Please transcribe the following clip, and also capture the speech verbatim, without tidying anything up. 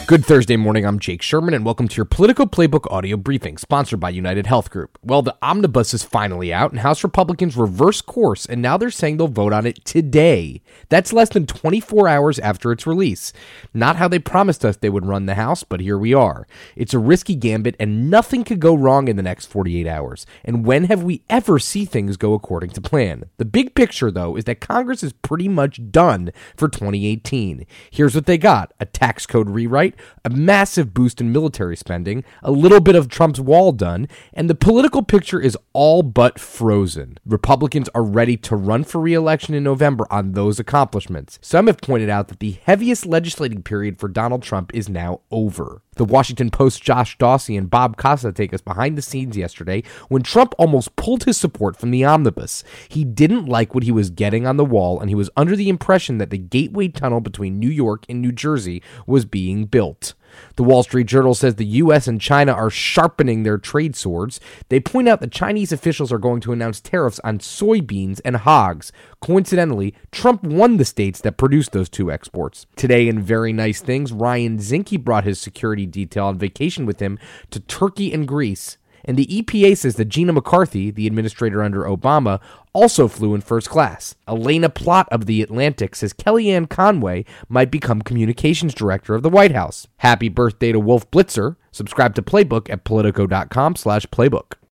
Good Thursday morning, I'm Jake Sherman, and welcome to your Political Playbook audio briefing, sponsored by United Health Group. Well, the omnibus is finally out, and House Republicans reversed course, and now they're saying they'll vote on it today. That's less than twenty-four hours after its release. Not how they promised us they would run the House, but here we are. It's a risky gambit, and nothing could go wrong in the next forty-eight hours. And when have we ever seen things go according to plan? The big picture, though, is that Congress is pretty much done for twenty eighteen. Here's what they got: a tax code rewrite, a massive boost in military spending, a little bit of Trump's wall done, and the political picture is all but frozen. Republicans are ready to run for re-election in November on those accomplishments. Some have pointed out that the heaviest legislating period for Donald Trump is now over. The Washington Post's Josh Dawsey and Bob Costa take us behind the scenes yesterday when Trump almost pulled his support from the omnibus. He didn't like what he was getting on the wall, and he was under the impression that the Gateway Tunnel between New York and New Jersey was being built. The Wall Street Journal says the U S and China are sharpening their trade swords. They point out that Chinese officials are going to announce tariffs on soybeans and hogs. Coincidentally, Trump won the states that produced those two exports. Today, in very nice things, Ryan Zinke brought his security detail on vacation with him to Turkey and Greece. And the E P A says that Gina McCarthy, the administrator under Obama, also flew in first class. Elena Plott of The Atlantic says Kellyanne Conway might become communications director of the White House. Happy birthday to Wolf Blitzer. Subscribe to Playbook at politico.com slash playbook.